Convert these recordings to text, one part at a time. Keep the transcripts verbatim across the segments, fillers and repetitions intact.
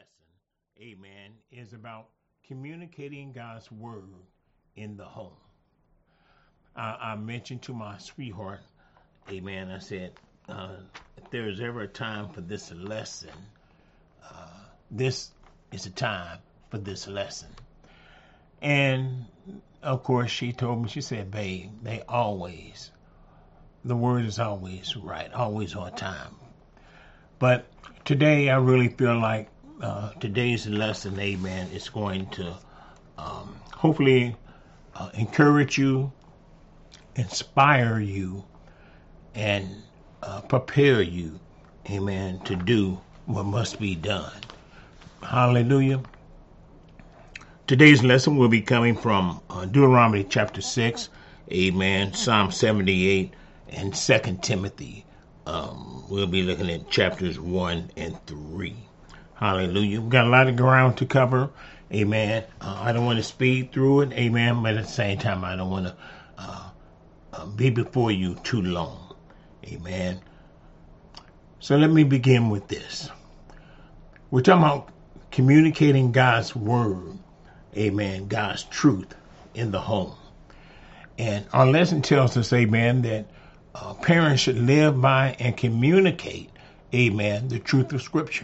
lesson, amen, is about communicating God's word in the home. I, I mentioned to my sweetheart, amen, I said, uh, if there's ever a time for this lesson, uh, this is a time for this lesson. And, of course, she told me, she said, babe, they always, the word is always right, always on time. But today I really feel like uh, today's lesson, amen, is going to um, hopefully uh, encourage you, inspire you, and uh, prepare you, amen, to do what must be done. Hallelujah. Today's lesson will be coming from uh, Deuteronomy chapter six, amen, Psalm seventy-eight, and Second Timothy. Um, we'll be looking at chapters one and three. Hallelujah. We've got a lot of ground to cover. Amen. Uh, I don't want to speed through it. Amen. But at the same time, I don't want to uh, uh, be before you too long. Amen. So let me begin with this. We're talking about communicating God's word. Amen. God's truth in the home. And our lesson tells us, amen, that Uh, parents should live by and communicate, amen, the truth of Scripture.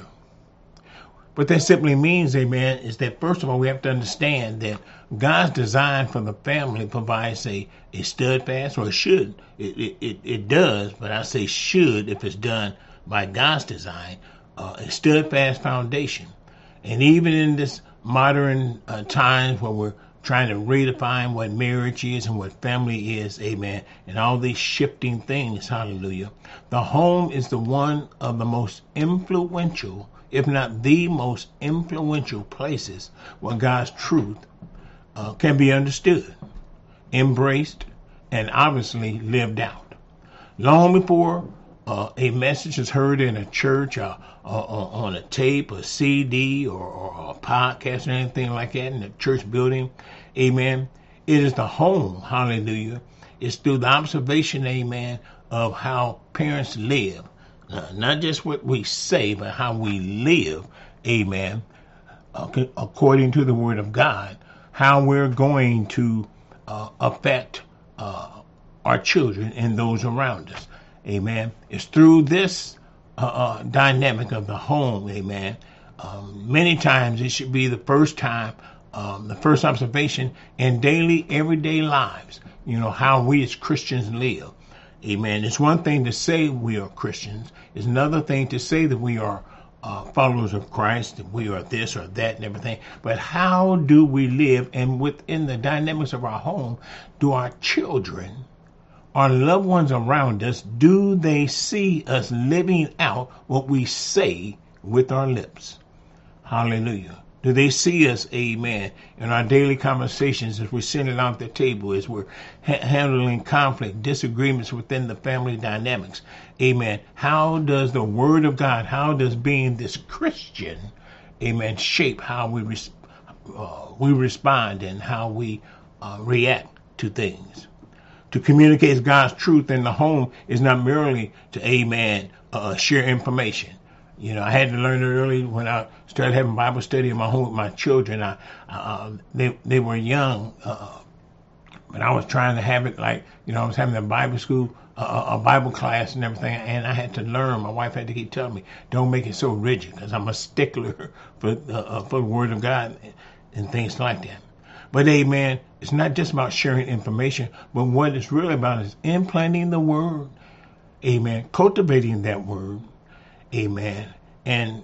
What that simply means, amen, is that first of all, we have to understand that God's design for the family provides a, a steadfast, or it should, it, it, it, it does, but I say should if it's done by God's design, uh, a steadfast foundation. And even in this modern uh, times where we're trying to redefine what marriage is and what family is, amen, and all these shifting things, hallelujah. The home is the one of the most influential, if not the most influential places where God's truth uh, can be understood, embraced, and obviously lived out. Long before uh, a message is heard in a church or, or, or on a tape, a C D, or, or a podcast or anything like that in a church building, amen, it is the home, hallelujah. It's through the observation, amen, of how parents live. Uh, not just what we say, but how we live, amen, uh, according to the word of God, how we're going to uh, affect uh, our children and those around us, amen. It's through this uh, uh, dynamic of the home, amen. Um, many times it should be the first time Um, the first observation in daily, everyday lives, you know, how we as Christians live. Amen. It's one thing to say we are Christians. It's another thing to say that we are uh, followers of Christ, that we are this or that and everything. But how do we live? And within the dynamics of our home, do our children, our loved ones around us, do they see us living out what we say with our lips? Hallelujah. Do they see us, amen, in our daily conversations as we're sitting around the table, as we're ha- handling conflict, disagreements within the family dynamics? Amen. How does the Word of God, how does being this Christian, amen, shape how we res- uh, we respond and how we uh, react to things? To communicate God's truth in the home is not merely to, amen, uh, share information. You know, I had to learn it early when I started having Bible study in my home with my children. I, uh, they they were young, uh, but I was trying to have it like, you know, I was having a Bible school, uh, a Bible class and everything, and I had to learn. My wife had to keep telling me, don't make it so rigid, because I'm a stickler for, uh, for the Word of God and things like that. But, amen, it's not just about sharing information, but what it's really about is implanting the Word, amen, cultivating that Word, amen, and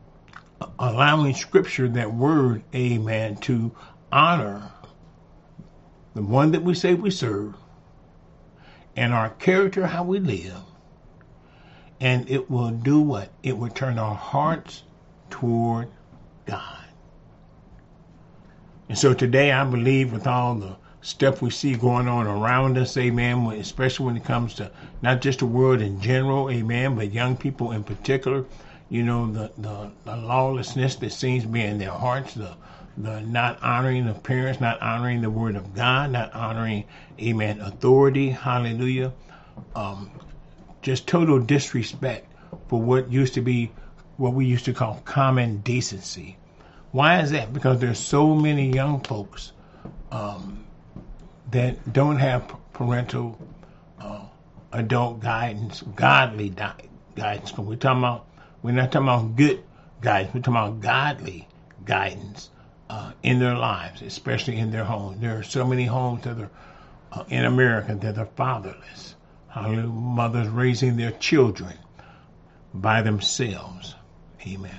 allowing Scripture, that word, amen, to honor the one that we say we serve and our character, how we live. And it will do what? It will turn our hearts toward God. And so today I believe with all the stuff we see going on around us, amen, especially when it comes to not just the world in general, amen, but young people in particular, you know, the, the, the lawlessness that seems to be in their hearts, the, the not honoring of parents, not honoring the word of God, not honoring, amen, authority, hallelujah, um, just total disrespect for what used to be what we used to call common decency. Why is that? Because there's so many young folks um, that don't have parental uh, adult guidance, godly di- guidance. We're talking about, we're not talking about good guidance. We're talking about godly guidance uh, in their lives, especially in their homes. There are so many homes that are uh, in America that are fatherless. Hallelujah. Mothers raising their children by themselves. Amen.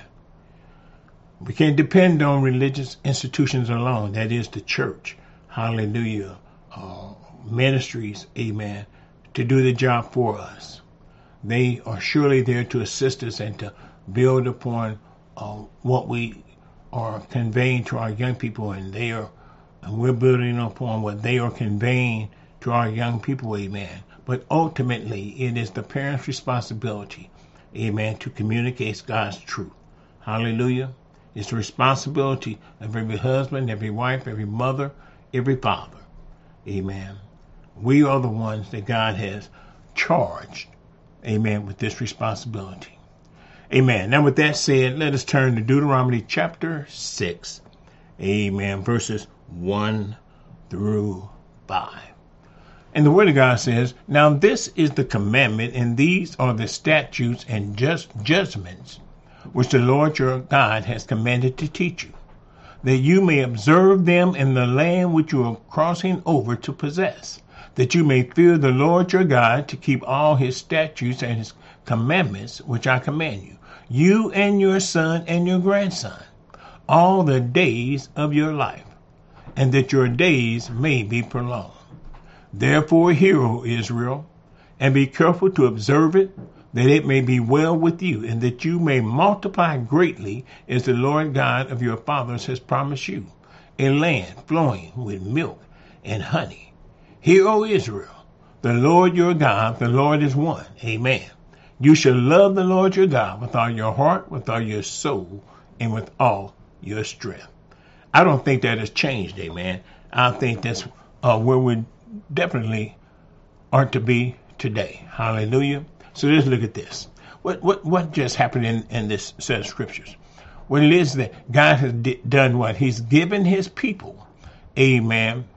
We can't depend on religious institutions alone. That is the church. Hallelujah. Uh, ministries, amen, to do the job for us. They are surely there to assist us and to build upon uh, what we are conveying to our young people, and they are, and we're building upon what they are conveying to our young people, amen. But ultimately, it is the parents' responsibility, amen, to communicate God's truth. Hallelujah. It's the responsibility of every husband, every wife, every mother, every father. Amen. We are the ones that God has charged, amen, with this responsibility. Amen. Now with that said, let us turn to Deuteronomy chapter six. Amen. Verses one through five. And the word of God says, now this is the commandment, and these are the statutes and just judgments which the Lord your God has commanded to teach you, that you may observe them in the land which you are crossing over to possess, that you may fear the Lord your God, to keep all his statutes and his commandments which I command you, you and your son and your grandson, all the days of your life, and that your days may be prolonged. Therefore hear, O Israel, and be careful to observe it, that it may be well with you, and that you may multiply greatly, as the Lord God of your fathers has promised you, a land flowing with milk and honey. Hear, O Israel, the Lord your God, the Lord is one. Amen. You shall love the Lord your God with all your heart, with all your soul, and with all your strength. I don't think that has changed, amen. I think that's uh, where we definitely are to be today. Hallelujah. So let's look at this. What what what just happened in, in this set of scriptures? What it is that God has d- done what? He's given his people, amen,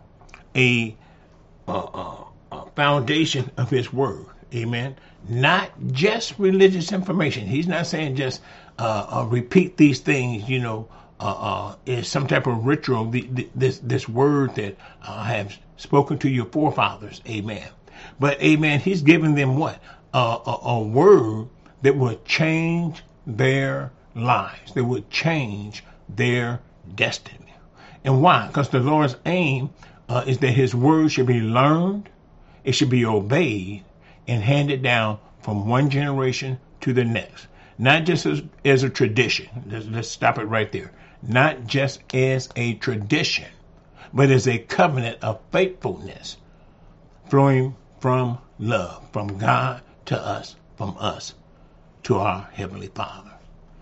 a, a, a, a foundation of his word, amen. Not just religious information. He's not saying just uh, uh, repeat these things, you know, uh, uh, is some type of ritual, the, the, this, this word that I have spoken to your forefathers, amen. But, amen, he's given them what? Uh, a, a word that would change their lives, that would change their destiny. And why? Because the Lord's aim uh, is that his word should be learned, it should be obeyed, and handed down from one generation to the next. Not just as, as a tradition. Let's, let's stop it right there. Not just as a tradition, but as a covenant of faithfulness flowing from love, from God to us, from us to our Heavenly Father.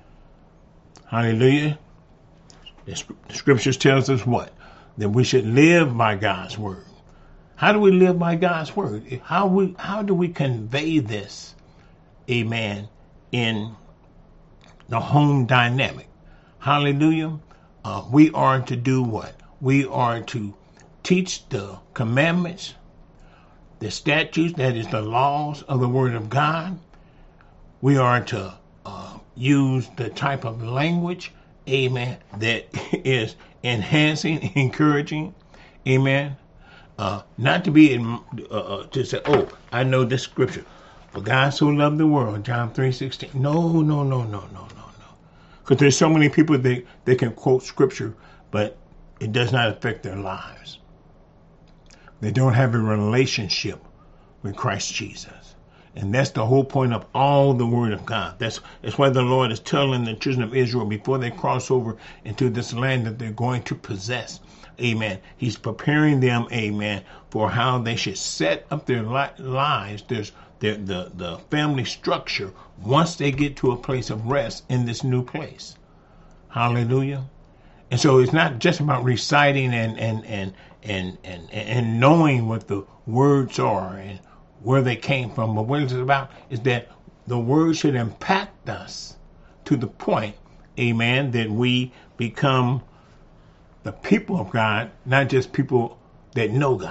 Hallelujah. The scriptures tells us what? That we should live by God's word. How do we live by God's word? How we how do we convey this, amen, in the home dynamic? Hallelujah. Uh, we are to do what? We are to teach the commandments, the statutes, that is the laws of the word of God. We are to uh, use the type of language, amen, that is enhancing, encouraging, amen. Uh, not to be, in, uh, uh, to say, oh, I know this scripture. For God so loved the world, John three sixteen. No, no, no, no, no, no, no. Because there's so many people that they can quote scripture, but it does not affect their lives. They don't have a relationship with Christ Jesus. And that's the whole point of all the word of God. That's, that's why the Lord is telling the children of Israel before they cross over into this land that they're going to possess. Amen. He's preparing them, amen, for how they should set up their li- lives, there's their, the, the family structure, once they get to a place of rest in this new place. Hallelujah. And so it's not just about reciting and and and and and, and knowing what the words are and where they came from, but what it's about is that the word should impact us to the point, amen, that we become the people of God, not just people that know God.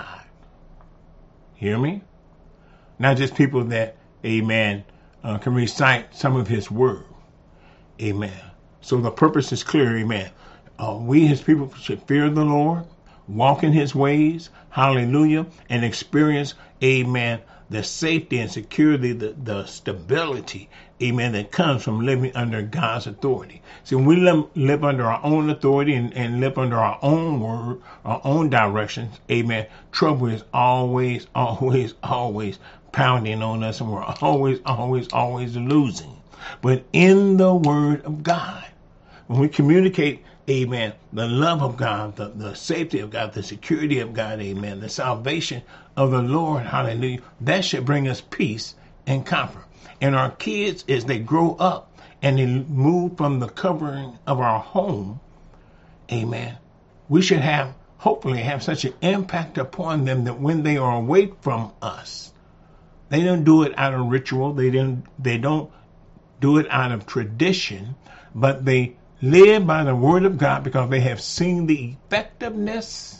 Hear me? Not just people that, amen, uh, can recite some of his word. Amen. So the purpose is clear, amen. Uh, we, his people, should fear the Lord, walk in his ways, hallelujah, and experience, amen, the safety and security, the, the stability, amen, that comes from living under God's authority. See, when we live, live under our own authority and, and live under our own word, our own directions, amen, trouble is always, always, always pounding on us, and we're always, always, always losing. But in the word of God, when we communicate, amen, the love of God, the, the safety of God, the security of God, amen, the salvation of the Lord, hallelujah, that should bring us peace and comfort. And our kids, as they grow up and they move from the covering of our home, amen, we should have, hopefully have such an impact upon them that when they are away from us, they don't do it out of ritual, they didn't, they don't do it out of tradition, but they live by the word of God because they have seen the effectiveness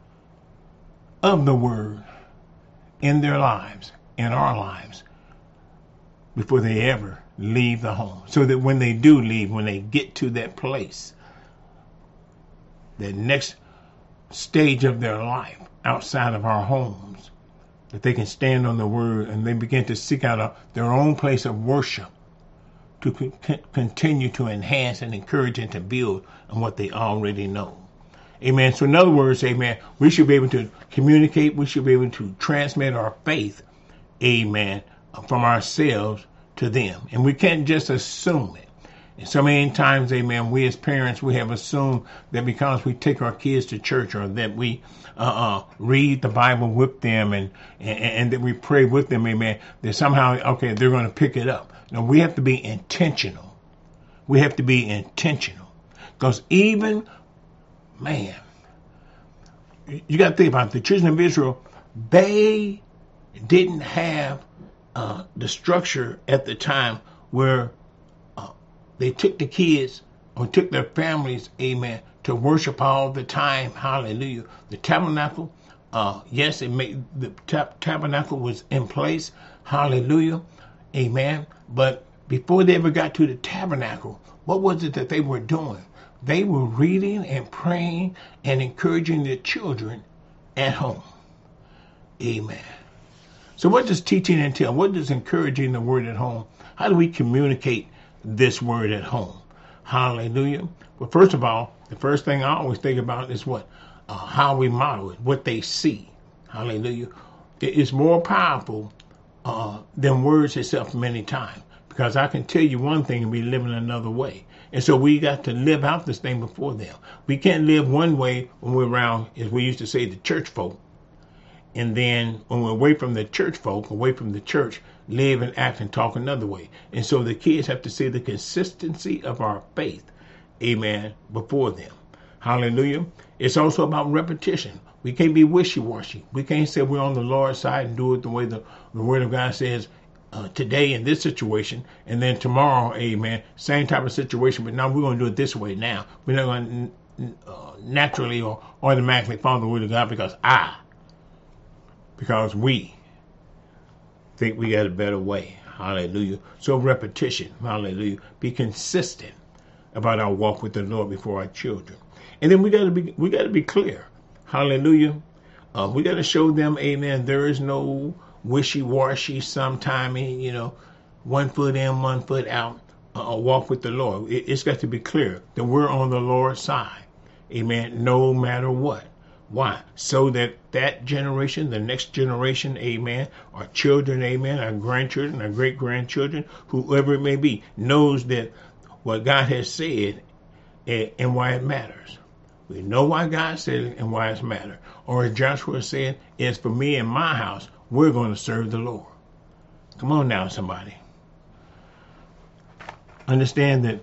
of the word in their lives, in our lives, before they ever leave the home. So that when they do leave, when they get to that place, the next stage of their life outside of our homes, that they can stand on the word and they begin to seek out a, their own place of worship to con- continue to enhance and encourage and to build on what they already know. Amen. So in other words, amen, we should be able to communicate. We should be able to transmit our faith, amen, from ourselves to them. And we can't just assume it. And so many times, amen, we as parents, we have assumed that because we take our kids to church or that we uh, uh, read the Bible with them and, and, and that we pray with them, amen, that somehow, okay, they're going to pick it up. No, we have to be intentional. We have to be intentional. Because even, man, you got to think about it. The children of Israel, they didn't have uh, the structure at the time where uh, they took the kids or took their families, amen, to worship all the time. Hallelujah. The tabernacle, uh, yes, it made the tab- tabernacle was in place. Hallelujah. Amen. But before they ever got to the tabernacle, what was it that they were doing? They were reading and praying and encouraging their children at home. Amen. So what does teaching entail? What does encouraging the word at home? How do we communicate this word at home? Hallelujah. Well, first of all, the first thing I always think about is what? Uh, how we model it, what they see. Hallelujah. It is more powerful uh, than words itself many times. Because I can tell you one thing and be living another way. And so we got to live out this thing before them. We can't live one way when we're around, as we used to say, the church folk. And then when we're away from the church folk, away from the church, live and act and talk another way. And so the kids have to see the consistency of our faith, amen, before them. Hallelujah. It's also about repetition. We can't be wishy-washy. We can't say we're on the Lord's side and do it the way the, the Word of God says uh, today in this situation, and then tomorrow, amen, same type of situation, but now we're going to do it this way now. We're not going to uh, naturally or automatically follow the Word of God because I, because we think we got a better way. Hallelujah. So repetition, hallelujah. Be consistent about our walk with the Lord before our children. And then we got to be we got to be clear. Hallelujah. Uh, we got to show them, amen, there is no wishy-washy, sometimey, you know, one foot in, one foot out, uh, walk with the Lord. It, it's got to be clear that we're on the Lord's side, amen, no matter what. Why? So that that generation, the next generation, amen, our children, amen, our grandchildren, our great-grandchildren, whoever it may be, knows that what God has said and, and why it matters. We know why God said it and why it matters. Or as Joshua said, it's for me and my house, we're going to serve the Lord. Come on now, somebody. Understand that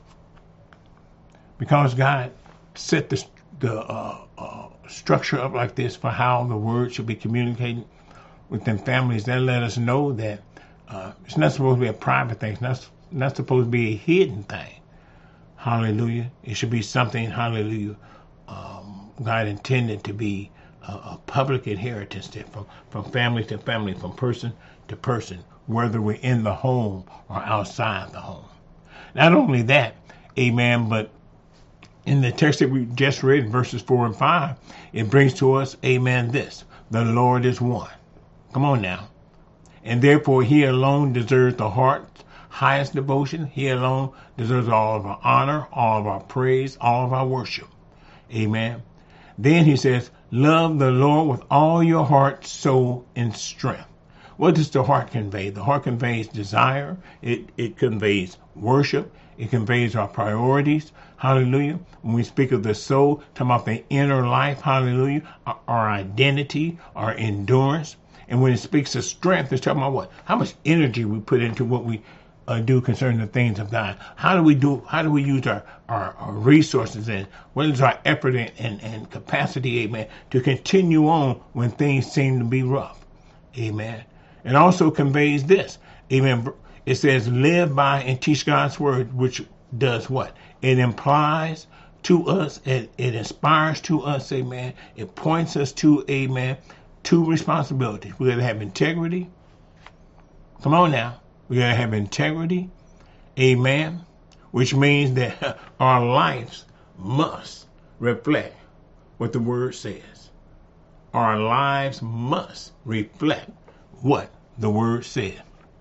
because God set the, the uh, uh, structure up like this for how the word should be communicated within families, that let us know that uh, it's not supposed to be a private thing. It's not, not supposed to be a hidden thing. Hallelujah. It should be something, hallelujah, um, God intended to be a, a public inheritance that from, from family to family, from person to person, whether we're in the home or outside the home. Not only that, amen, but in the text that we just read, verses four and five, it brings to us, amen, this: the Lord is one. Come on now. And therefore, he alone deserves the heart's highest devotion. He alone deserves all of our honor, all of our praise, all of our worship. Amen. Then he says, love the Lord with all your heart, soul, and strength. What does the heart convey? The heart conveys desire. It, it conveys worship. It conveys our priorities. Hallelujah. When we speak of the soul, talking about the inner life, hallelujah, our, our identity, our endurance. And when it speaks of strength, it's talking about what? How much energy we put into what we uh, do concerning the things of God. How do we do? How do we use our, our, our resources, and what is our effort and, and, and capacity, amen, to continue on when things seem to be rough? Amen. It also conveys this, amen. It says, live by and teach God's word, which does what? It implies to us, it, it inspires to us, amen. It points us to, amen, two responsibilities. We got to have integrity. Come on now. We got to have integrity, amen, which means that our lives must reflect what the word says. Our lives must reflect what the word said.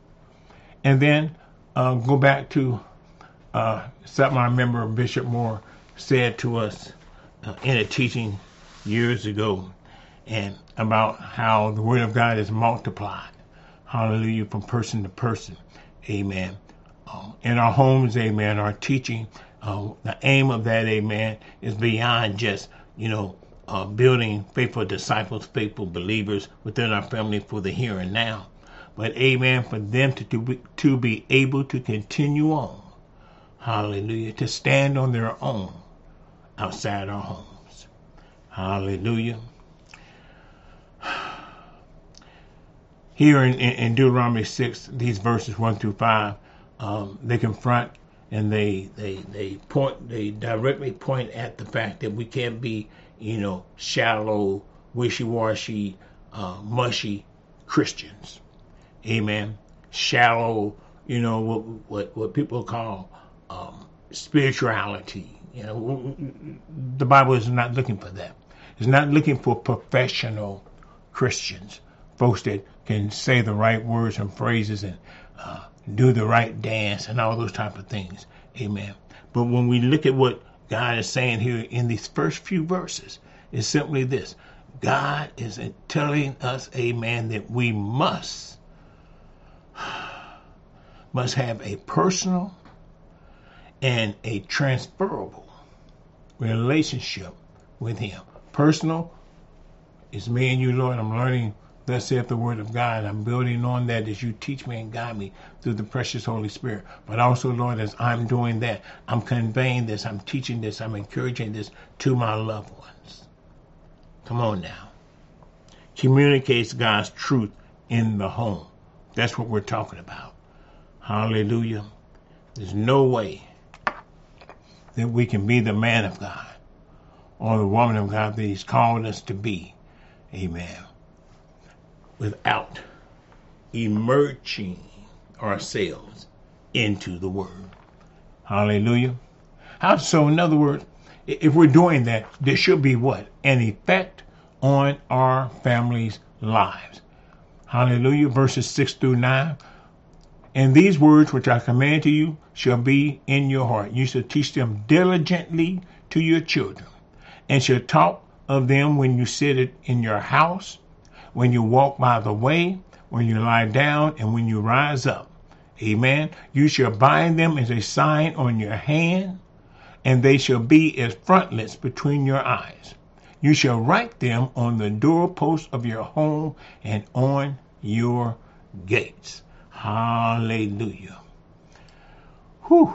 And then uh, go back to uh, something I remember Bishop Moore said to us uh, in a teaching years ago, and about how the word of God is multiplied. Hallelujah, from person to person. Amen. Um, in our homes, amen, our teaching, uh, the aim of that, amen, is beyond just, you know, uh, building faithful disciples, faithful believers within our family for the here and now. But, amen, for them to, to, be, to be able to continue on, hallelujah, to stand on their own outside our homes. Hallelujah. Here in, in Deuteronomy six, these verses one through five, um, they confront and they, they, they point, they directly point at the fact that we can't be, you know, shallow, wishy-washy, uh, mushy Christians. Amen. Shallow, you know, what what, what people call um, spirituality. You know, the Bible is not looking for that. It's not looking for professional Christians, folks that can say the right words and phrases and uh, do the right dance and all those type of things. Amen. But when we look at what God is saying here in these first few verses, it's simply this: God is telling us, amen, that we must must have a personal and a transferable relationship with him. Personal is me and you, Lord. I'm learning, thus saith the word of God. I'm building on that as you teach me and guide me through the precious Holy Spirit. But also, Lord, as I'm doing that, I'm conveying this, I'm teaching this, I'm encouraging this to my loved ones. Come on now. Communicates God's truth in the home. That's what we're talking about. Hallelujah. There's no way that we can be the man of God or the woman of God that he's called us to be. Amen. Without emerging ourselves into the word. Hallelujah. How so? In other words, if we're doing that, there should be what? An effect on our families' lives. Hallelujah. Verses six through nine. And these words which I command to you shall be in your heart. You shall teach them diligently to your children, and shall talk of them when you sit in your house, when you walk by the way, when you lie down, and when you rise up. Amen. You shall bind them as a sign on your hand, and they shall be as frontlets between your eyes. You shall write them on the doorposts of your home and on your gates. Hallelujah. Whew.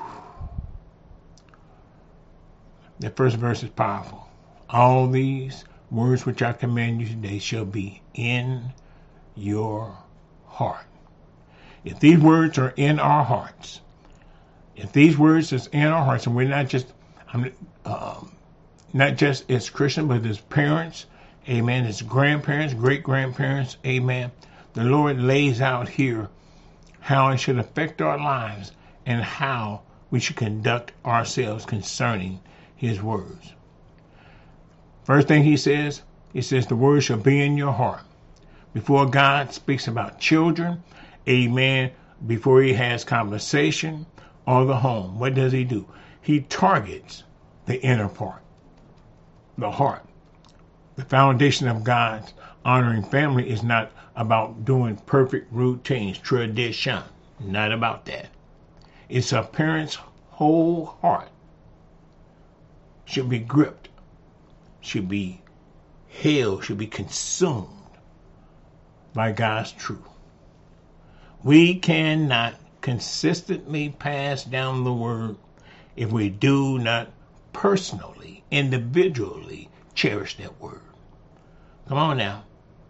The first verse is powerful. All these words which I command you today shall be in your heart. If these words are in our hearts, If these words is in our hearts, and we're not just, um, not just as Christians, but as parents, amen, as grandparents, great grandparents, amen. The Lord lays out here how it should affect our lives and how we should conduct ourselves concerning his words. First thing he says, he says the word shall be in your heart. Before God speaks about children, amen, before he has conversation or the home, what does he do? He targets the inner part, the heart. The foundation of God's honoring family is not about doing perfect routines, tradition. Not about that. It's a parent's whole heart should be gripped, should be held, should be consumed by God's truth. We cannot consistently pass down the word if we do not personally, individually cherish that word. Come on now.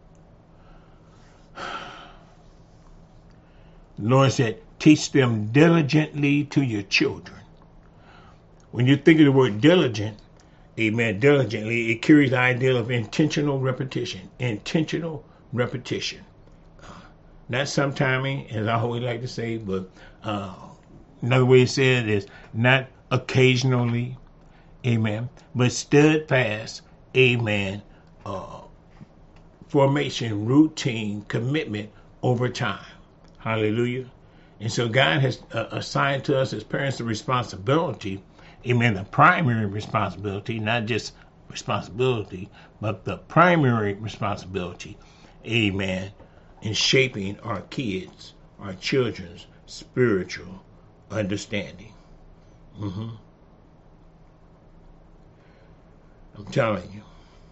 The Lord said, teach them diligently to your children. When you think of the word diligent, amen, diligently, it carries the idea of intentional repetition. Intentional repetition. Uh, not sometiming, as I always like to say, but uh, another way to say it is not occasionally, amen, but steadfast, amen, uh, formation, routine, commitment over time. Hallelujah. And so God has uh, assigned to us as parents the responsibility, amen, the primary responsibility, not just responsibility, but the primary responsibility, amen, in shaping our kids, our children's spiritual understanding. Mm-hmm. I'm telling you.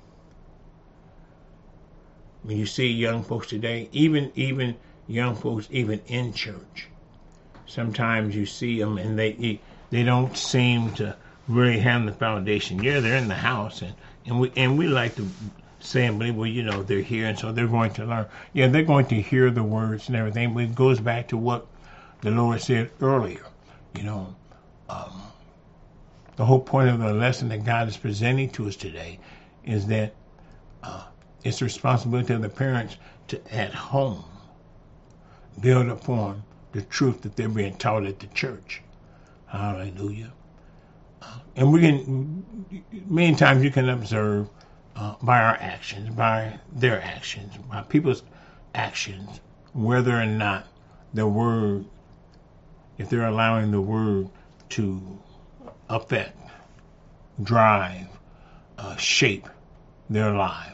When you see young folks today, even even young folks, even in church, sometimes you see them and they they don't seem to really have the foundation. Yeah, they're in the house, and, and we and we like to say and believe, well, you know, they're here, and so they're going to learn. Yeah, they're going to hear the words and everything, but it goes back to what the Lord said earlier. You know, um, the whole point of the lesson that God is presenting to us today is that uh, it's the responsibility of the parents to, at home, build upon the truth that they're being taught at the church. Hallelujah. Uh, and we can, many times you can observe uh, by our actions, by their actions, by people's actions, whether or not the word, if they're allowing the word to affect, drive, uh, shape their lives.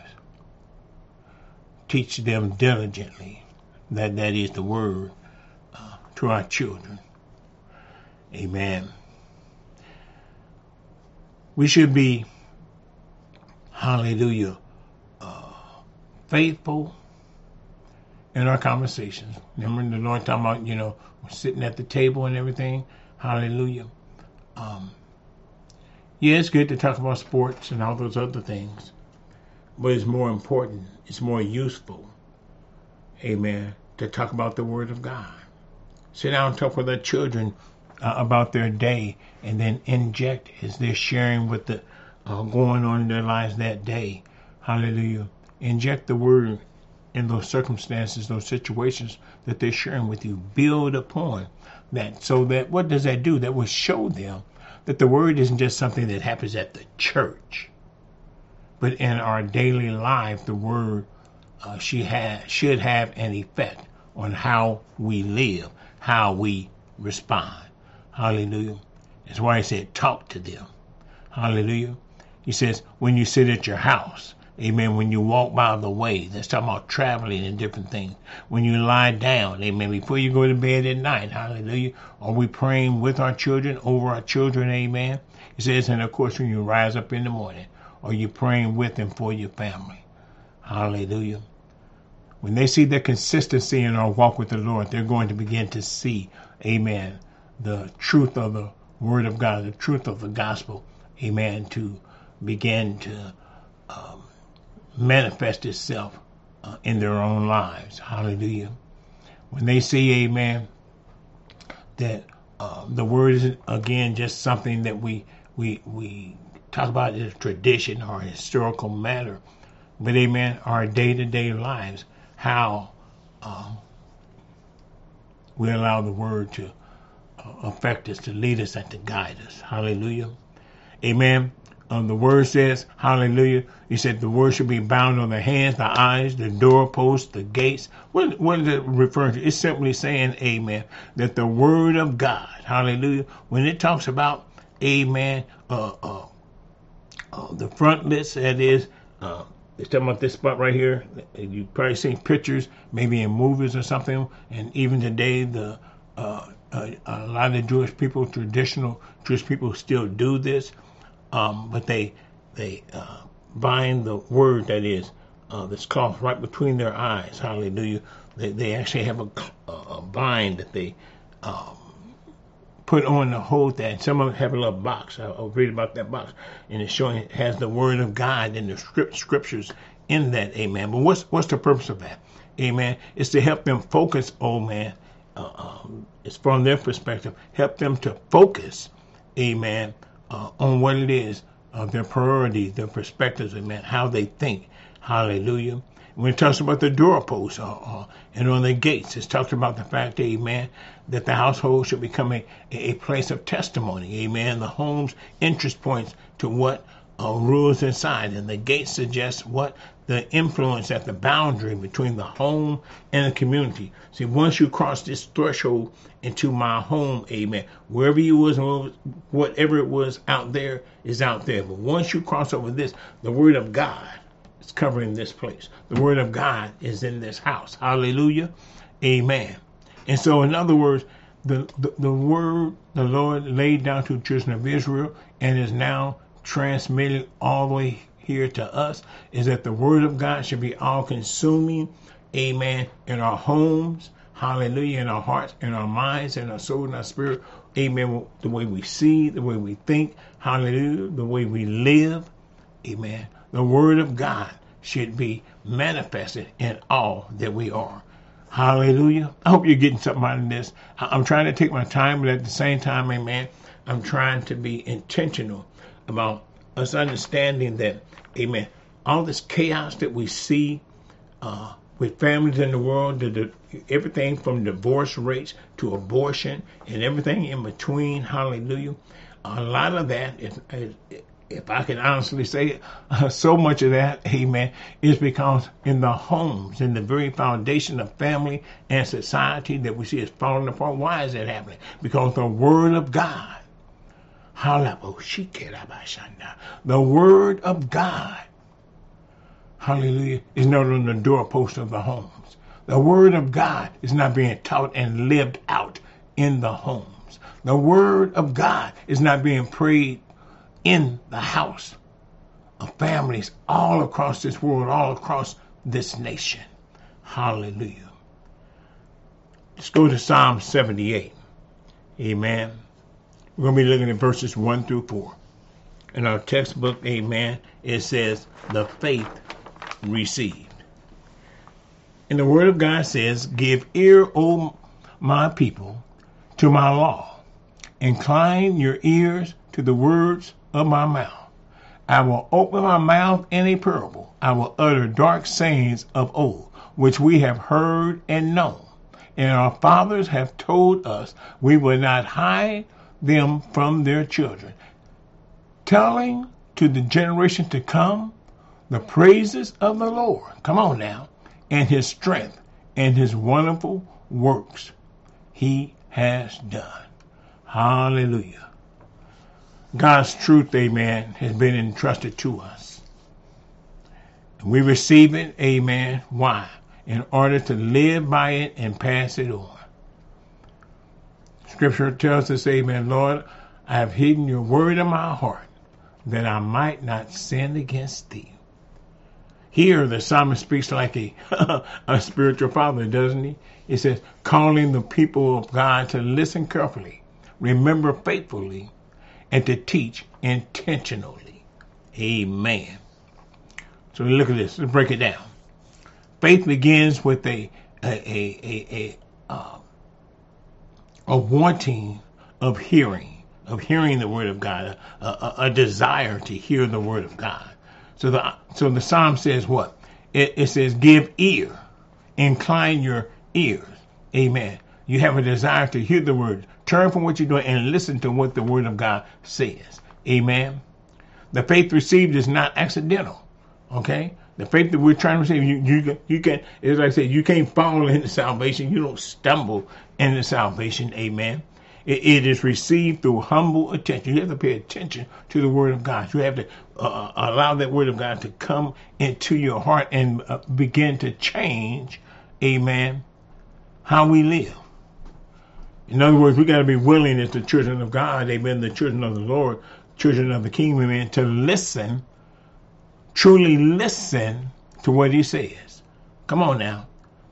Teach them diligently. That that is the word uh, to our children. Amen. We should be, hallelujah, uh, faithful in our conversations. Remember the Lord talking about, you know, sitting at the table and everything. Hallelujah. Um, yeah, it's good to talk about sports and all those other things, but it's more important, it's more useful, amen, to talk about the Word of God. Sit down and talk with our children uh, about their day, and then inject as they're sharing what the uh, going on in their lives that day. Hallelujah. Inject the Word in those circumstances, those situations that they're sharing with you. Build upon that, so that what does that do? That will show them that the Word isn't just something that happens at the church, but in our daily life, the Word uh, she ha- should have an effect on how we live, how we respond. Hallelujah. That's why he said, talk to them. Hallelujah. He says, when you sit at your house, amen, when you walk by the way, that's talking about traveling and different things. When you lie down, amen, before you go to bed at night, hallelujah. Are we praying with our children, over our children, amen? He says, and of course, when you rise up in the morning, are you praying with and for your family? Hallelujah. When they see the consistency in our walk with the Lord, they're going to begin to see, amen, the truth of the Word of God, the truth of the gospel, amen, to begin to um, manifest itself uh, in their own lives. Hallelujah. When they see, amen, that uh, the word is, again, just something that we we we talk about as tradition or historical matter. But, amen, our day-to-day lives, how um, we allow the word to uh, affect us, to lead us, and to guide us. Hallelujah. Amen. Um, the word says, hallelujah, he said the word should be bound on the hands, the eyes, the doorposts, the gates. What, what is it referring to? It's simply saying, amen, that the word of God, hallelujah, when it talks about, amen, uh, uh, uh, the frontlets, that is, uh, it's talking about this spot right here. You've probably seen pictures, maybe in movies or something, and even today, the uh, uh, a lot of the Jewish people, traditional Jewish people, still do this. Um, but they they uh, bind the word, that is, uh, this cloth right between their eyes. Hallelujah. They, they actually have a, a bind that they um, put on to hold that. Some of them have a little box. I'll, I'll read about that box. And it's showing it has the word of God and the script, scriptures in that. Amen. But what's what's the purpose of that? Amen. It's to help them focus, oh man. Uh, um, it's from their perspective. Help them to focus, amen, Uh, on what it is, uh, their priorities, their perspectives, amen, how they think. Hallelujah. When it talks about the doorposts uh, uh, and on the gates, it's talking about the fact, amen, that the household should become a, a place of testimony, amen. The home's interest points to what uh, rules inside, and the gate suggests what the influence at the boundary between the home and the community. See, once you cross this threshold into my home, amen, wherever you was, whatever it was out there is out there. But once you cross over this, the word of God is covering this place. The word of God is in this house. Hallelujah. Amen. And so, in other words, the, the, the word the Lord laid down to the children of Israel and is now transmitted all the way here to us is that the word of God should be all consuming, amen, in our homes, hallelujah, in our hearts, in our minds, in our soul, in our spirit, amen, the way we see, the way we think, hallelujah, the way we live, amen. The word of God should be manifested in all that we are. Hallelujah. I hope you're getting something out of this. I'm trying to take my time, but at the same time, amen, I'm trying to be intentional about us understanding that, amen, all this chaos that we see uh, with families in the world, the, the, everything from divorce rates to abortion and everything in between, hallelujah, a lot of that, if, if I can honestly say it, uh, so much of that, amen, is because in the homes, in the very foundation of family and society that we see is falling apart. Why is that happening? Because the word of God, the word of God, hallelujah, is not on the doorpost of the homes. The word of God is not being taught and lived out in the homes. The word of God is not being prayed in the house of families all across this world, all across this nation. Hallelujah. Let's go to Psalm seventy-eight. Amen. We're going to be looking at verses one through four. In our textbook, amen, it says, the faith received. And the word of God says, give ear, O my people, to my law. Incline your ears to the words of my mouth. I will open my mouth in a parable. I will utter dark sayings of old, which we have heard and known. And our fathers have told us, we will not hide them from their children, telling to the generation to come the praises of the Lord. Come on now. And his strength and his wonderful works he has done. Hallelujah. God's truth, amen, has been entrusted to us. And we receive it, amen. Why? In order to live by it and pass it on. Scripture tells us, amen, Lord, I have hidden your word in my heart that I might not sin against thee. Here, the psalmist speaks like a, a spiritual father, doesn't he? He says, calling the people of God to listen carefully, remember faithfully, and to teach intentionally. Amen. So look at this. Let's break it down. Faith begins with a a a a, a, uh, a wanting of hearing, of hearing the word of God, a, a, a desire to hear the word of God. So the so the Psalm says what? It, it says, give ear, incline your ears. Amen. You have a desire to hear the word. Turn from what you're doing and listen to what the word of God says. Amen. The faith received is not accidental. Okay? The faith that we're trying to receive, you you you can, as I said, you can't fall into salvation. You don't stumble into salvation. Amen. It, it is received through humble attention. You have to pay attention to the word of God. You have to uh, allow that word of God to come into your heart and uh, begin to change, amen, how we live. In other words, we got to be willing as the children of God, amen, the children of the Lord, children of the kingdom, amen, to listen, truly listen to what he says. Come on now.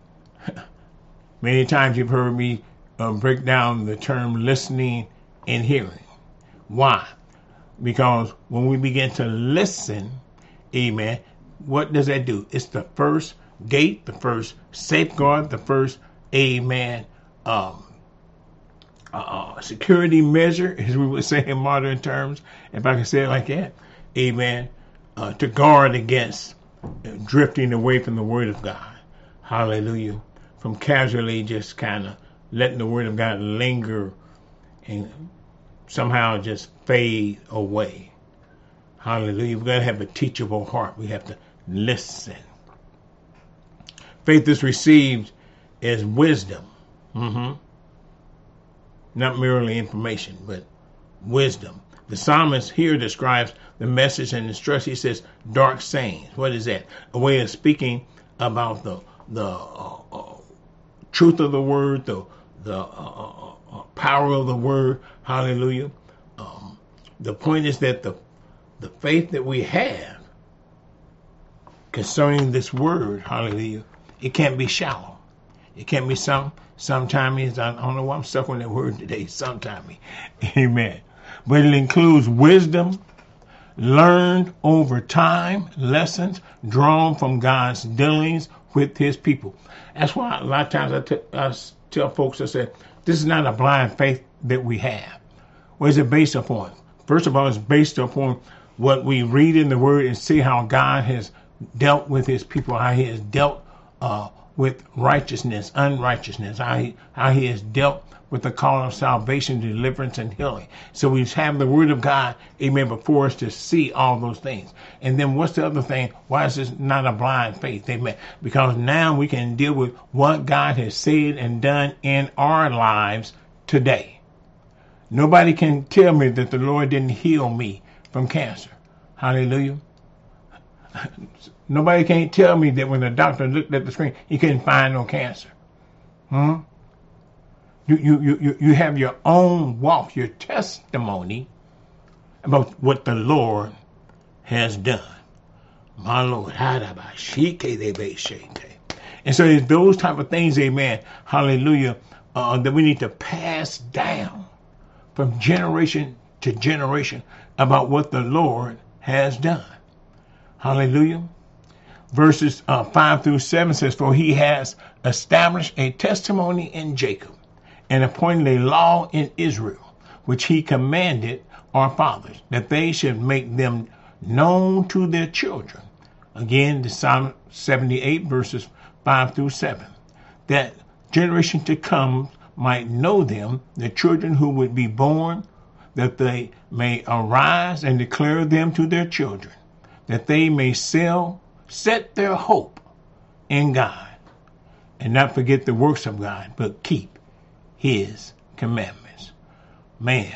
Many times you've heard me uh, break down the term listening and hearing. Why? Because when we begin to listen, amen, what does that do? It's the first gate, the first safeguard, the first, amen, um, uh, security measure, as we would say in modern terms, if I can say it like that, amen, uh, to guard against drifting away from the word of God. Hallelujah. From casually just kind of letting the word of God linger and somehow just fade away. Hallelujah. We've got to have a teachable heart. We have to listen. Faith is received as wisdom. Mm-hmm. Not merely information, but wisdom. The psalmist here describes the message and instructs. He says, dark sayings. What is that? A way of speaking about the the uh, uh, truth of the word, the the uh, uh, power of the word. Hallelujah. Um, the point is that the the faith that we have concerning this word, hallelujah, it can't be shallow. It can't be some sometimes. I don't know why I'm stuck on that word today. Sometimes, amen. But it includes wisdom learned over time, lessons drawn from God's dealings with his people. That's why a lot of times I, t- I tell folks, I say, this is not a blind faith that we have. What is it based upon? First of all, it's based upon what we read in the word and see how God has dealt with his people, how he has dealt uh, with righteousness, unrighteousness, how he, how he has dealt with the call of salvation, deliverance, and healing. So we have the word of God, amen, before us to see all those things. And then what's the other thing? Why is this not a blind faith? Amen. Because now we can deal with what God has said and done in our lives today. Nobody can tell me that the Lord didn't heal me from cancer. Hallelujah. Nobody can't tell me that when the doctor looked at the screen, he couldn't find no cancer. Hmm? You, you, you, you have your own walk, your testimony about what the Lord has done. My Lord. And so it's those type of things, amen, hallelujah, uh, that we need to pass down from generation to generation about what the Lord has done. Hallelujah. Verses uh, five through seven says, for he has established a testimony in Jacob and appointed a law in Israel, which he commanded our fathers, that they should make them known to their children. Again, the Psalm seventy-eight, verses five through seven. That generation to come might know them, the children who would be born, that they may arise and declare them to their children, that they may sell, set their hope in God, and not forget the works of God, but keep his commandments. Man,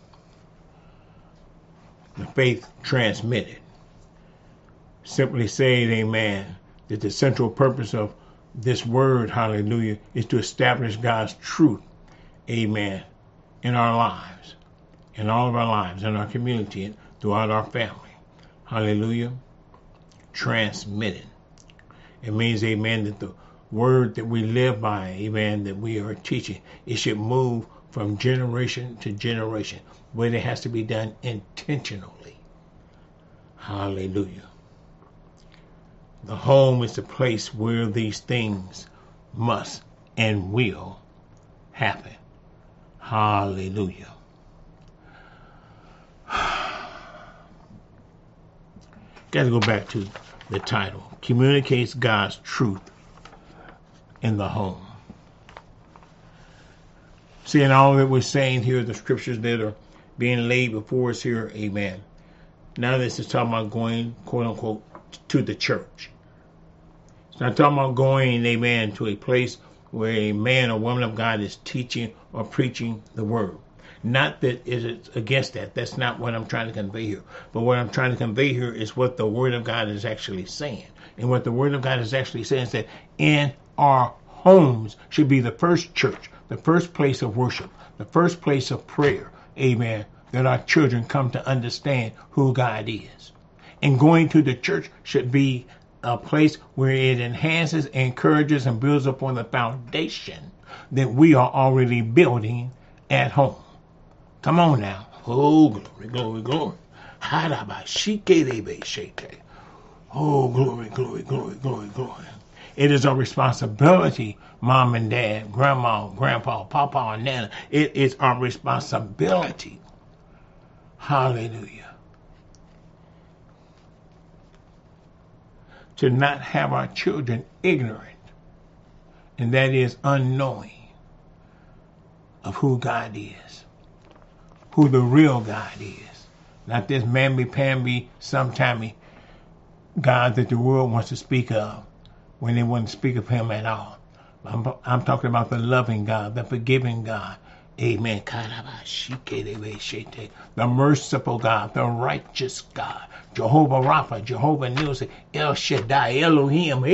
the faith transmitted. Simply saying, amen, that the central purpose of this word, hallelujah, is to establish God's truth, amen, in our lives, in all of our lives, in our community, and throughout our family. Hallelujah. Transmitted. It means, amen, that the word that we live by, amen, that we are teaching, it should move from generation to generation, but it has to be done intentionally. Hallelujah. The home is the place where these things must and will happen. Hallelujah. Got to go back to the title. Communicates God's truth in the home. Seeing all that we're saying here, the scriptures that are being laid before us here, amen. Now this is talking about going, quote unquote, to the church. It's not talking about going, amen, to a place where a man or woman of God is teaching or preaching the word. Not that it is against that. That's not what I'm trying to convey here. But what I'm trying to convey here is what the word of God is actually saying. And what the word of God is actually saying is that in our homes should be the first church, the first place of worship, the first place of prayer, amen, that our children come to understand who God is. And going to the church should be a place where it enhances, encourages, and builds upon the foundation that we are already building at home. Come on now. Oh, glory, glory, glory. Oh, glory, glory, glory, glory, glory. It is our responsibility, mom and dad, grandma, grandpa, papa, and nana. It is our responsibility. Hallelujah. To not have our children ignorant, and that is unknowing of who God is, who the real God is. Not this mamby-pamby, sometimey God that the world wants to speak of when they wouldn't speak of him at all. I'm, I'm talking about the loving God, the forgiving God. Amen. The merciful God, the righteous God. Jehovah Rapha, Jehovah Nissi, El Shaddai, Elohim,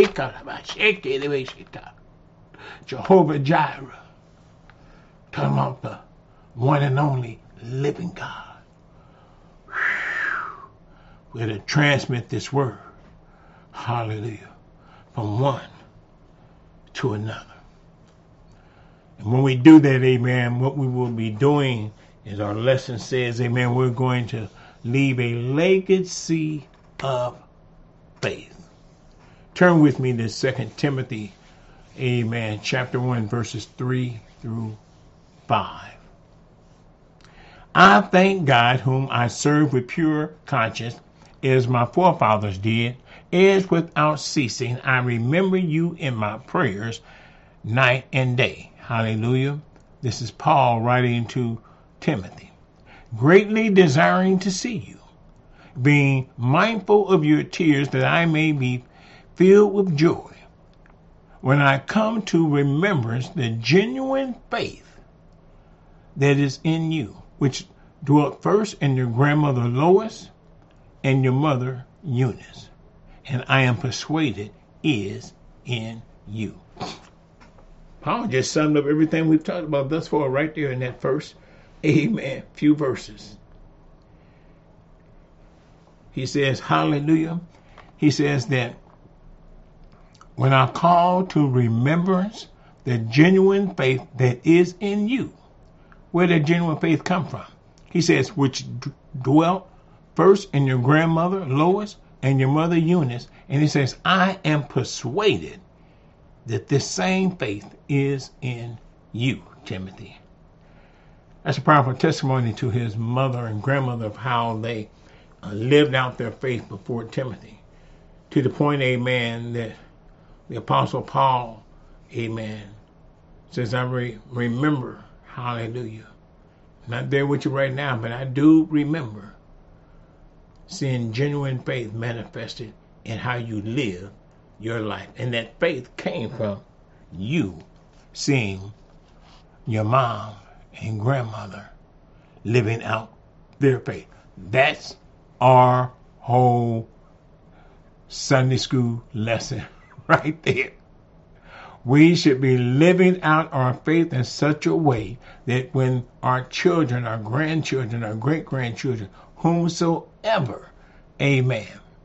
Jehovah Jireh. Talking about the one and only living God. We're to transmit this word. Hallelujah. From one to another. And when we do that, amen, what we will be doing, as our lesson says, amen, we're going to leave a legacy of faith. Turn with me to Second Timothy, amen, chapter one, verses three through five. I thank God, whom I serve with pure conscience, as my forefathers did, as without ceasing I remember you in my prayers night and day. Hallelujah. This is Paul writing to Timothy. Greatly desiring to see you, being mindful of your tears, that I may be filled with joy when I come to remembrance the genuine faith that is in you, which dwelt first in your grandmother Lois and your mother Eunice, and I am persuaded is in you. Paul just summed up everything we've talked about thus far right there in that first, amen, few verses. He says, hallelujah. He says that when I call to remembrance the genuine faith that is in you, where did genuine faith come from? He says, which d- dwelt first in your grandmother Lois and your mother Eunice. And he says, I am persuaded that this same faith is in you, Timothy. That's a powerful testimony to his mother and grandmother of how they uh, lived out their faith before Timothy. To the point, amen, that the Apostle Paul, amen, says, I re- remember, hallelujah. Not there with you right now, but I do remember seeing genuine faith manifested in how you live your life. And that faith came from you seeing your mom and grandmother living out their faith. That's our whole Sunday school lesson right there. We should be living out our faith in such a way that when our children, our grandchildren, our great-grandchildren, whomsoever, amen,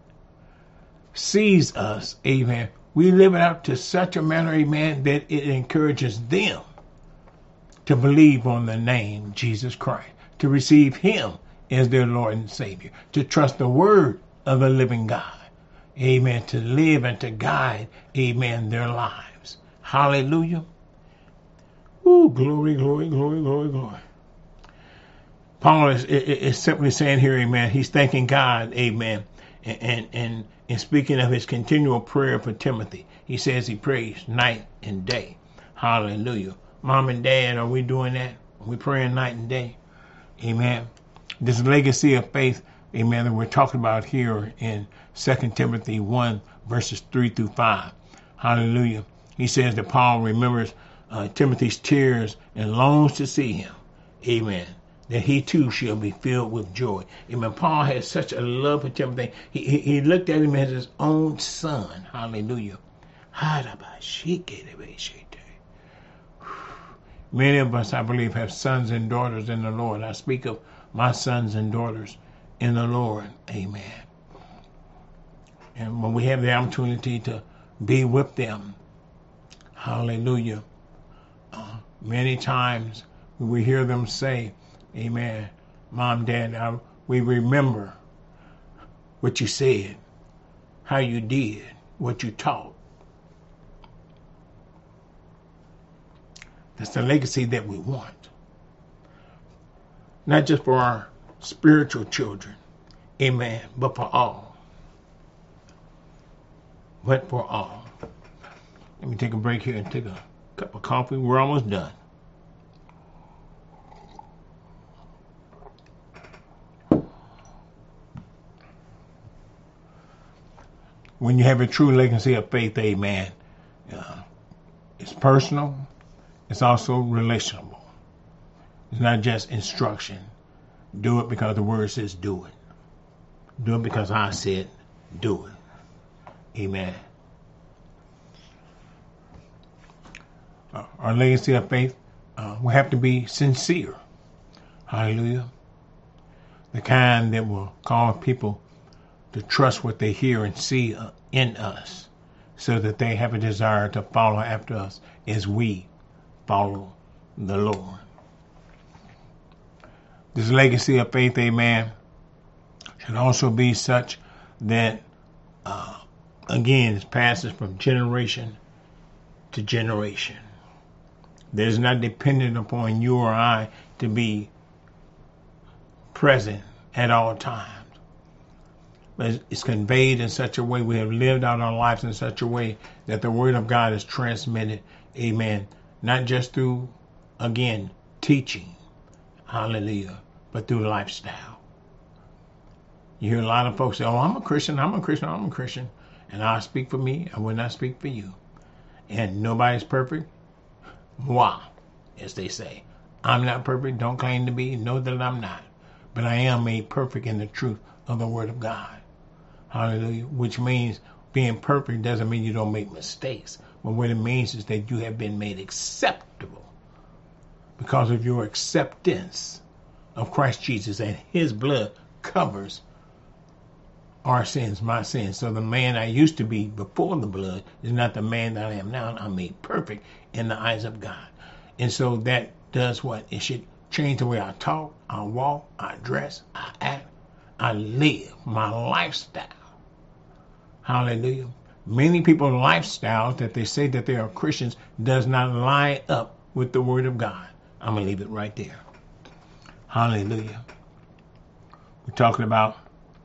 sees us, amen, we live it out to such a manner, amen, that it encourages them to believe on the name Jesus Christ, to receive him as their Lord and Savior, to trust the word of the living God, amen, to live and to guide, amen, their lives. Hallelujah. Ooh, glory, glory, glory, glory, glory. Paul is, is simply saying here, amen, he's thanking God, amen, And, and, and, and speaking of his continual prayer for Timothy, he says he prays night and day. Hallelujah. Mom and Dad, are we doing that? Are we praying night and day? Amen. This legacy of faith, amen, that we're talking about here in Second Timothy one, verses three through five. Hallelujah. He says that Paul remembers uh, Timothy's tears and longs to see him. Amen. That he too shall be filled with joy. Amen. Paul had such a love for Timothy. He, he, he looked at him as his own son. Hallelujah. Many of us, I believe, have sons and daughters in the Lord. I speak of my sons and daughters in the Lord. Amen. And when we have the opportunity to be with them, hallelujah, uh, many times we hear them say, amen, Mom, Dad, I, we remember what you said, how you did, what you taught. That's the legacy that we want. Not just for our spiritual children, amen, but for all. But for all. Let me take a break here and take a cup of coffee. We're almost done. When you have a true legacy of faith, amen, uh, it's personal. It's also relational. It's not just instruction. Do it because the word says do it. Do it because I said do it. Amen. Uh, our legacy of faith, uh, we have to be sincere. Hallelujah. The kind that will cause people to trust what they hear and see uh, in us, so that they have a desire to follow after us as we follow the Lord. This legacy of faith, amen, should also be such that, uh, again, it passes from generation to generation. That is not dependent upon you or I to be present at all times. But it's conveyed in such a way, we have lived out our lives in such a way that the word of God is transmitted, amen, not just through, again, teaching, hallelujah, but through lifestyle. You hear a lot of folks say, oh, I'm a Christian, I'm a Christian, I'm a Christian, and I'll speak for me, I will not speak for you. And nobody's perfect. Moi, as they say. I'm not perfect, don't claim to be, know that I'm not. But I am made perfect in the truth of the word of God. Hallelujah. Which means being perfect doesn't mean you don't make mistakes. But what it means is that you have been made acceptable because of your acceptance of Christ Jesus, and his blood covers our sins, my sins. So the man I used to be before the blood is not the man that I am now. I'm made perfect in the eyes of God. And so that does what? It should change the way I talk, I walk, I dress, I act, I live, my lifestyle. Hallelujah. Many people's lifestyles that they say that they are Christians does not line up with the word of God. I'm going to leave it right there. Hallelujah. We're talking about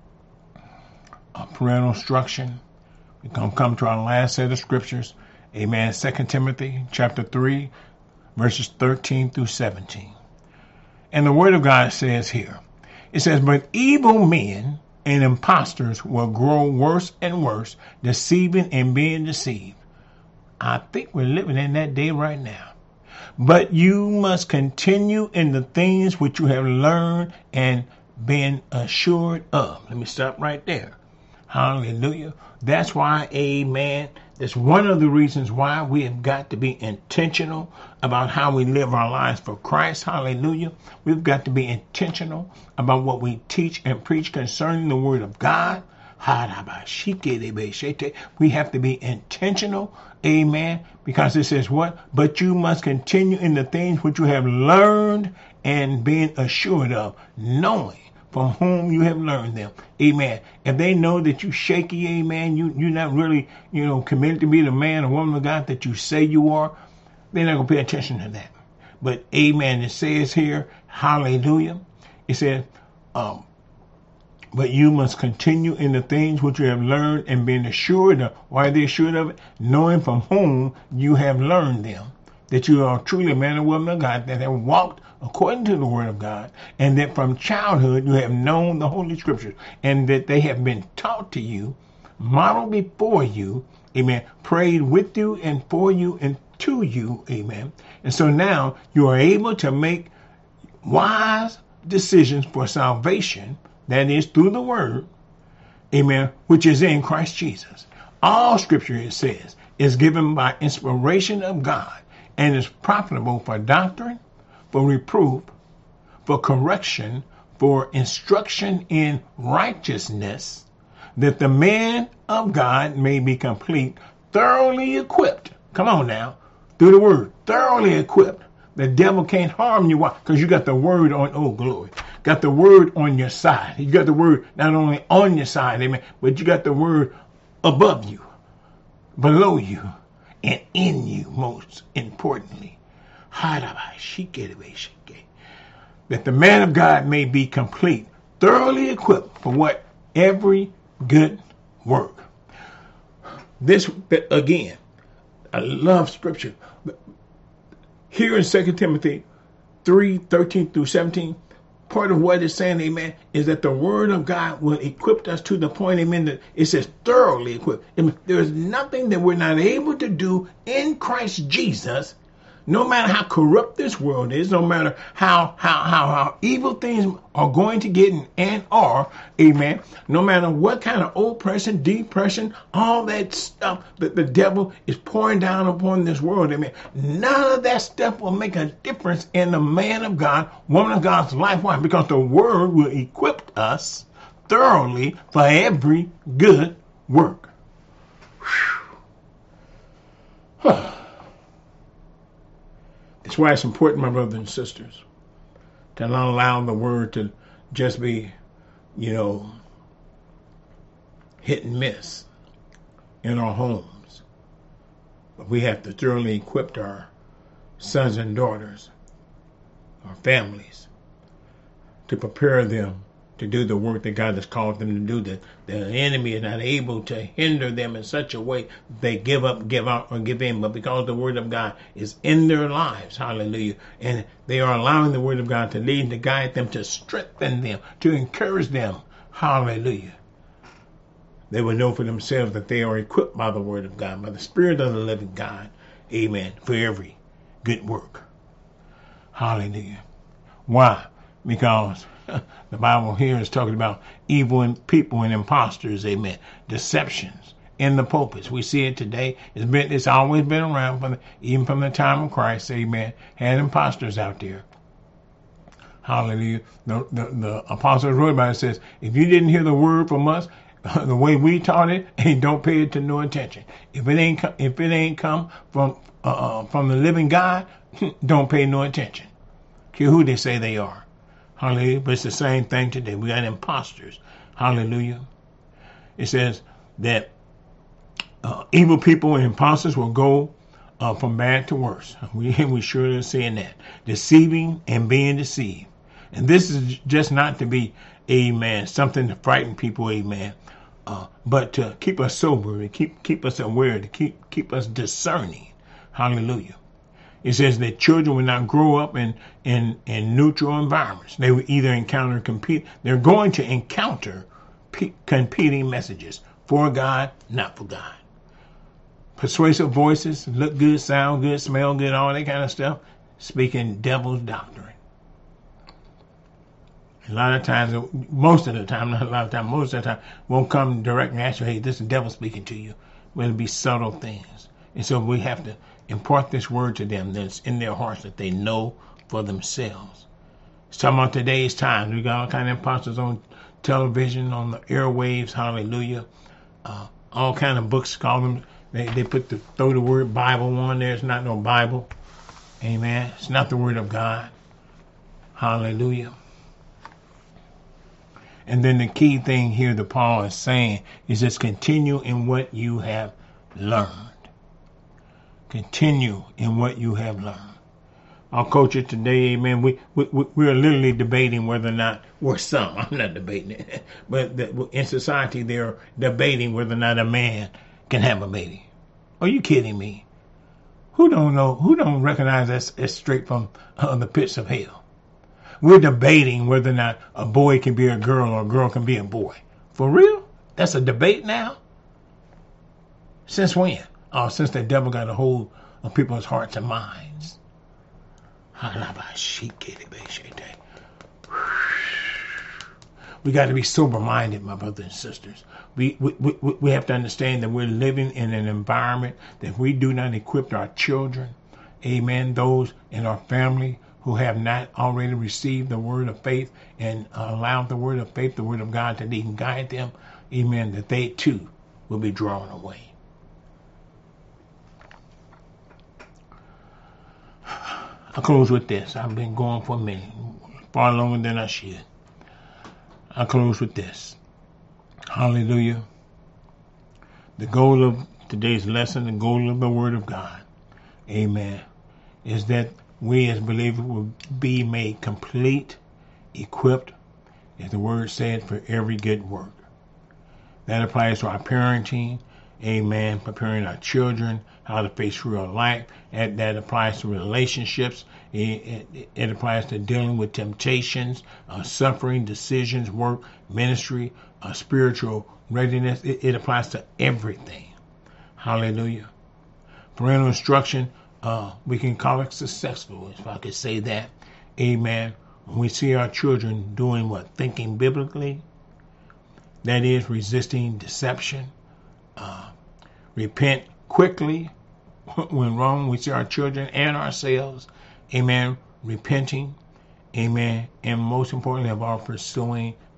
uh, parental instruction. We're going to come to our last set of scriptures. Amen. Second Timothy chapter three, verses thirteen through seventeen. And the word of God says here, it says, but evil men and impostors will grow worse and worse, deceiving and being deceived. I think we're living in that day right now. But you must continue in the things which you have learned and been assured of. Let me stop right there. Hallelujah. That's why, amen, that's one of the reasons why we have got to be intentional about how we live our lives for Christ. Hallelujah. We've got to be intentional about what we teach and preach concerning the word of God. We have to be intentional, amen, because it says what? But you must continue in the things which you have learned and been assured of, knowing from whom you have learned them. Amen. If they know that you shaky, amen, you, you're not really, you know, committed to be the man or woman of God that you say you are, they're not going to pay attention to that. But, amen, it says here, hallelujah, it says, um, But you must continue in the things which you have learned and being assured of. Why are they assured of it? Knowing from whom you have learned them. That you are truly a man or woman of God that have walked according to the word of God. And that from childhood you have known the Holy Scriptures. And that they have been taught to you, modeled before you, amen, prayed with you and for you and to you, amen. And so now you are able to make wise decisions for salvation. That is through the word, amen, which is in Christ Jesus. All scripture, it says, is given by inspiration of God and is profitable for doctrine, for reproof, for correction, for instruction in righteousness, that the man of God may be complete, thoroughly equipped. Come on now, through the word, thoroughly equipped. The devil can't harm you. Why? Because you got the word on, oh glory, got the word on your side. You got the word not only on your side, amen, but you got the word above you, below you, and in you, most importantly. That the man of God may be complete, thoroughly equipped for what? Every good work. This, again, I love scripture. Here in Second Timothy three, thirteen through seventeen, part of what it's saying, amen, is that the word of God will equip us to the point, amen, that it says thoroughly equipped. Amen. There is nothing that we're not able to do in Christ Jesus, no matter how corrupt this world is, no matter how how how, how evil things are going to get and, and are, amen, no matter what kind of oppression, depression, all that stuff that the devil is pouring down upon this world, amen, none of that stuff will make a difference in the man of God, woman of God's life. Why? Because the word will equip us thoroughly for every good work. That's why it's important, my brothers and sisters, to not allow the word to just be, you know, hit and miss in our homes. But we have to thoroughly equip our sons and daughters, our families, to prepare them to do the work that God has called them to do. That the enemy is not able to hinder them in such a way that they give up, give out, or give in. But because the word of God is in their lives, hallelujah, and they are allowing the word of God to lead, to guide them, to strengthen them, to encourage them, hallelujah, they will know for themselves that they are equipped by the word of God, by the Spirit of the living God, amen, for every good work. Hallelujah. Why? Because the Bible here is talking about evil and people and imposters, amen, deceptions in the pulpits. We see it today. It's been, it's always been around, from the, even from the time of Christ, amen, had imposters out there. Hallelujah. The, the, the apostle wrote about it, says, if you didn't hear the word from us, the way we taught it, hey, don't pay it to no attention. If it ain't, if it ain't come from, uh, from the living God, don't pay no attention. Care who they say they are. Hallelujah. But it's the same thing today. We got imposters. Hallelujah. It says that uh, evil people and imposters will go uh, from bad to worse. We, we surely are seeing that. Deceiving and being deceived. And this is just not to be, amen, something to frighten people, amen, uh, but to keep us sober, to keep keep us aware, to keep keep us discerning. Hallelujah. It says that children will not grow up in, in, in neutral environments. They will either encounter, compete. They're going to encounter pe- competing messages for God, not for God. Persuasive voices, look good, sound good, smell good, all that kind of stuff, speaking devil's doctrine. A lot of times, most of the time, not a lot of time, most of the time, won't come direct and ask you, hey, this is the devil speaking to you. But it'll be subtle things. And so we have to impart this word to them that's in their hearts that they know for themselves. It's talking about today's time. We got all kind of imposters on television, on the airwaves, hallelujah. Uh, all kind of books, call them, they, they put the, throw the word Bible on there. It's not no Bible. Amen. It's not the word of God. Hallelujah. And then the key thing here that Paul is saying is just continue in what you have learned. Continue in what you have learned. our culture today, amen, we, we, we're literally debating whether or not, or some, I'm not debating it, but the, in society they're debating whether or not a man can have a baby. Are you kidding me? Who don't know, who don't recognize that's, that's straight from uh, the pits of hell? We're debating whether or not a boy can be a girl or a girl can be a boy. For real? That's a debate now? Since when? Oh, since the devil got a hold of people's hearts and minds. We got to be sober-minded, my brothers and sisters. We, we, we, we have to understand that we're living in an environment that if we do not equip our children, amen, those in our family who have not already received the word of faith and allowed the word of faith, the word of God, to lead and guide them, amen, that they too will be drawn away. I'll close with this. I've been going for a minute, far longer than I should. I'll close with this. Hallelujah. The goal of today's lesson, the goal of the Word of God, amen, is that we as believers will be made complete, equipped, as the Word said, for every good work. That applies to our parenting, amen, preparing our children, how to face real life. That, that applies to relationships. It, it, it applies to dealing with temptations, uh, suffering, decisions, work, ministry, uh, spiritual readiness. It, it applies to everything. Hallelujah. Parental instruction, uh, we can call it successful, if I could say that. Amen. When we see our children doing what? Thinking biblically. That is, resisting deception. Uh, repent quickly when wrong. We see our children and ourselves, amen, repenting, amen, and most importantly of our pursuing